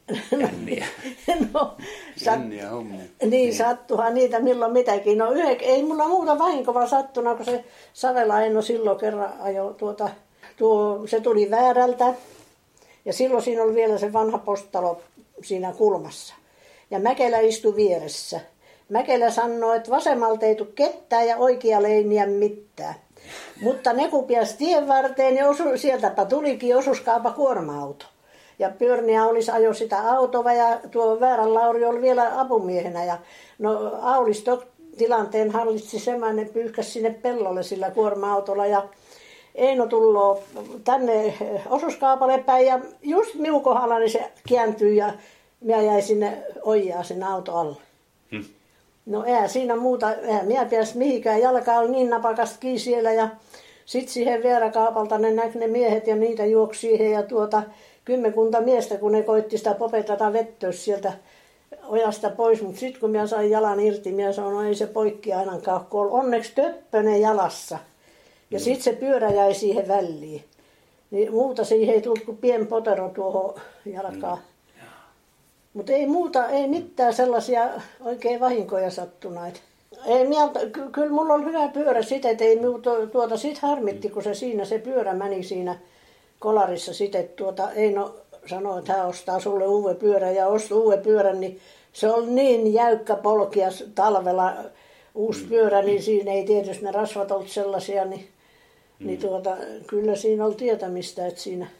Jänniä. No, Jänniä hommia. Niin, sattuhan niitä milloin mitäkin. No ei mulla muuta vahinkoa sattunut, kun se Savela Eino silloin kerran ajoi se tuli väärältä. Ja silloin siinä oli vielä se vanha postalo siinä kulmassa. Ja Mäkelä istui vieressä. Mäkelä sanoi, että vasemmalta ei tule ketään ja oikealle ei niä mitään. Mutta ne kun pääsi tien varteen, niin sieltäpä tulikin osuuskaapa kuorma-auto. Ja Pyörniä olisi ajo sitä autoa ja tuo Väärän Lauri oli vielä apumiehenä. Ja no Aulis tilanteen hallitsi semmoinen, pyyhkäsi sinne pellolle sillä kuorma-autolla. Ja Eino tulloo tänne osuuskaupalle päin ja just minun kohdallani se kääntyi ja minä jäin sinne ojaa sen auto alle. No eihän siinä muuta, eihän minä pääsi mihinkään, jalka oli niin napakasti kiinni siellä ja sitten siihen Vääräkaupalta ne näki ne miehet ja niitä juoksi siihen ja kymmenkunta miestä, kun ne koitti sitä popetata vettöä sieltä ojasta pois, mutta sitten kun minä sain jalan irti, minä sanoin, no ei se poikki ainakaan, kun oli onneksi töppönen jalassa. Ja sitten se pyörä jäi siihen väliin. Niin muuta siihen ei tullut kuin pieni potero tuohon jalkaan. Mutta ei muuta, ei mitään sellaisia oikein vahinkoja sattuneet. Kyllä mulla on hyvä pyörä sitten, että ei sit harmitti, kun se pyörä meni siinä kolarissa sitten, Eino sanoi, että hän ostaa sulle uuden pyörän ja osti uuden pyörän, niin se oli niin jäykkä polkia talvella uusi pyörä, niin siinä ei tietysti ne rasvat ollut sellaisia, niin kyllä siinä oli tietämistä, että siinä